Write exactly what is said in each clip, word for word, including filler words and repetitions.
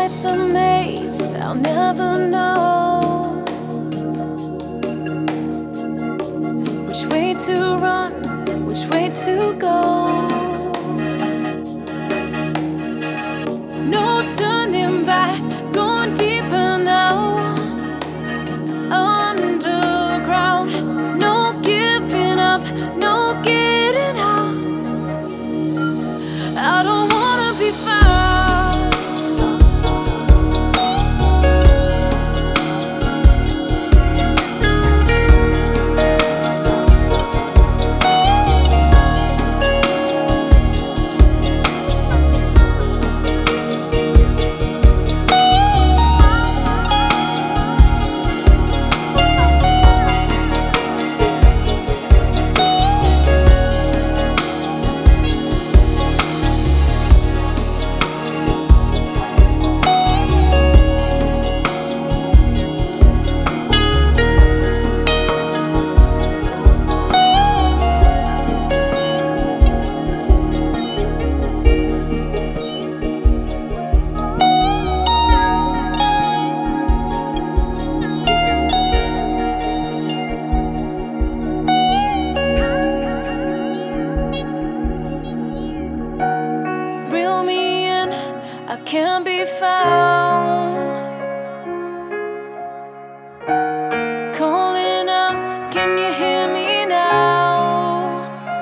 Life's a maze, I'll never know which way to run, which way to go. No turning back, going deeper now. Underground, no giving up, no getting out. I don't wanna be found. Reel me in, I can't be found. Calling out, can you hear me now?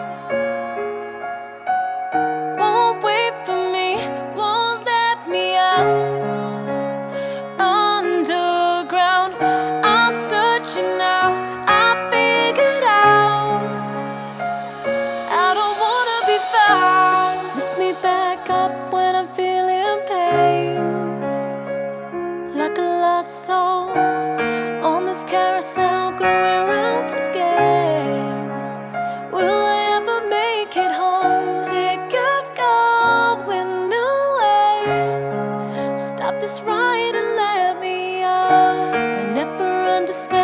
Won't wait for me, won't let me out. Underground, I'm searching now, I figured out. I don't wanna be found. Lift me back up when I'm feeling pain, like a lost soul on this carousel going round again. Will I ever make it home? Sick of going away. Stop this ride and let me out. They never understand.